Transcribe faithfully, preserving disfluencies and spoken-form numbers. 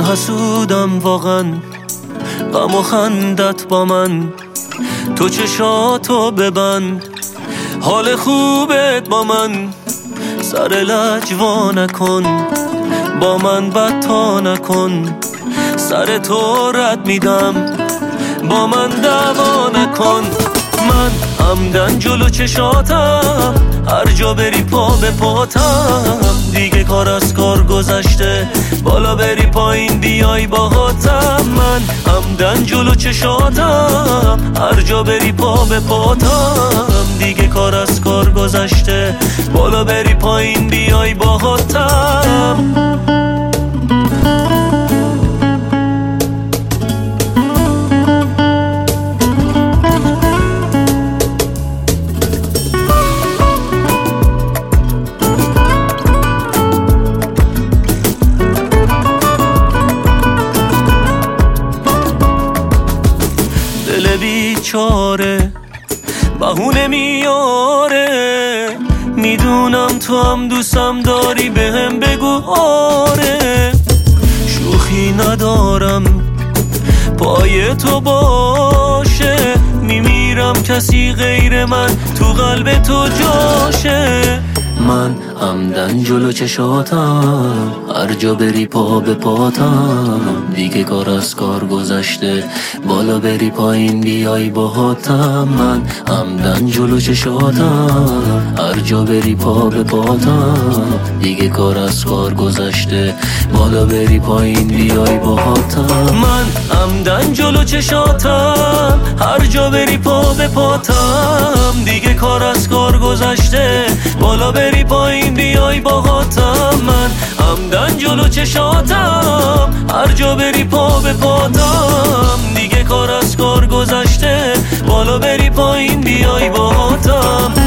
حسودم واقعا، غم و خندت با من. تو چشاتو ببند، حال خوبت با من. سر لجوا نکن، با من بدتا نکن. سر تو رد میدم، با من دعوا نکن. من همدن جلو چشاتم، هر جا بری پا به پاتم. دیگه کار از کار گذشته، بالا بری پایین بیای باهاتم. من همدن جلو چشاتم، هر جا بری پا به پاتم. دیگه کار از کار گذشته، بالا بری پایین بیای باهاتم. دل بیچاره بهونه میاره، میدونم تو هم دوستم داری، بهم بگو آره. شوخی ندارم پای تو باشه، میمیرم کسی غیر من تو قلب تو جاشه. من همدن جلو چشاتم، هر جا بری پا به پاتم. دیگه کار از کار گذشته، بالا بری پایین بیای باهاتم. من همدن جلو چشاتم، هر جا بری پا به پاتم. دیگه کار از کار گذشته، بالا بری پایین بیای باهاتم. من همدن جلو چشاتم، هر جا بری پا به پاتم. دیگه کار از کار گذشته، بالا بری پایین بیای باهاتم. من همدن جلو چشاتم، هر جا بری پا به پاتم. دیگه کار از کار گذشته، بالا بری پایین بیای باهاتم.